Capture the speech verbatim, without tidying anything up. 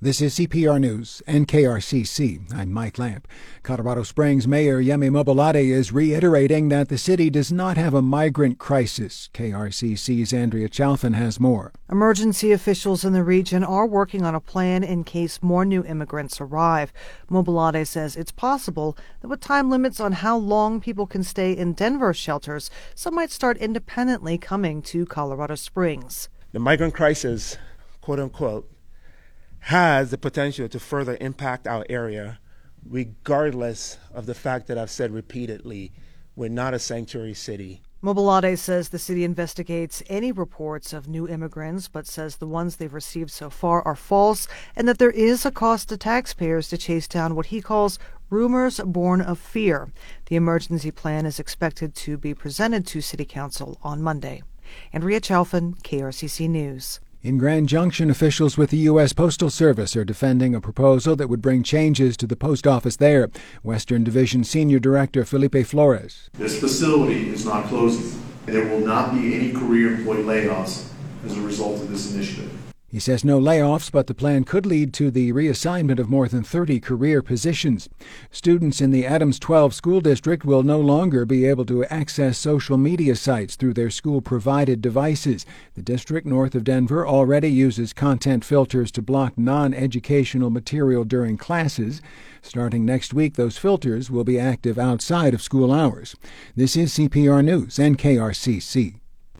This is C P R News and K R C C. I'm Mike Lamp. Colorado Springs Mayor Yemi Mobolade is reiterating that the city does not have a migrant crisis. K R C C's Andrea Chalfin has more. Emergency officials in the region are working on a plan in case more new immigrants arrive. Mobolade says it's possible that with time limits on how long people can stay in Denver shelters, some might start independently coming to Colorado Springs. The migrant crisis, quote unquote, has the potential to further impact our area, regardless of the fact that I've said repeatedly, we're not a sanctuary city. Mobolade says the city investigates any reports of new immigrants, but says the ones they've received so far are false and that there is a cost to taxpayers to chase down what he calls rumors born of fear. The emergency plan is expected to be presented to City Council on Monday. Andrea Chalfin, K R C C News. In Grand Junction, officials with the U S Postal Service are defending a proposal that would bring changes to the post office there. Western Division Senior Director Felipe Flores. This facility is not closing. There will not be any career employee layoffs as a result of this initiative. He says no layoffs, but the plan could lead to the reassignment of more than thirty career positions. Students in the Adams twelve school district will no longer be able to access social media sites through their school-provided devices. The district north of Denver already uses content filters to block non-educational material during classes. Starting next week, those filters will be active outside of school hours. This is C P R News and K R C C.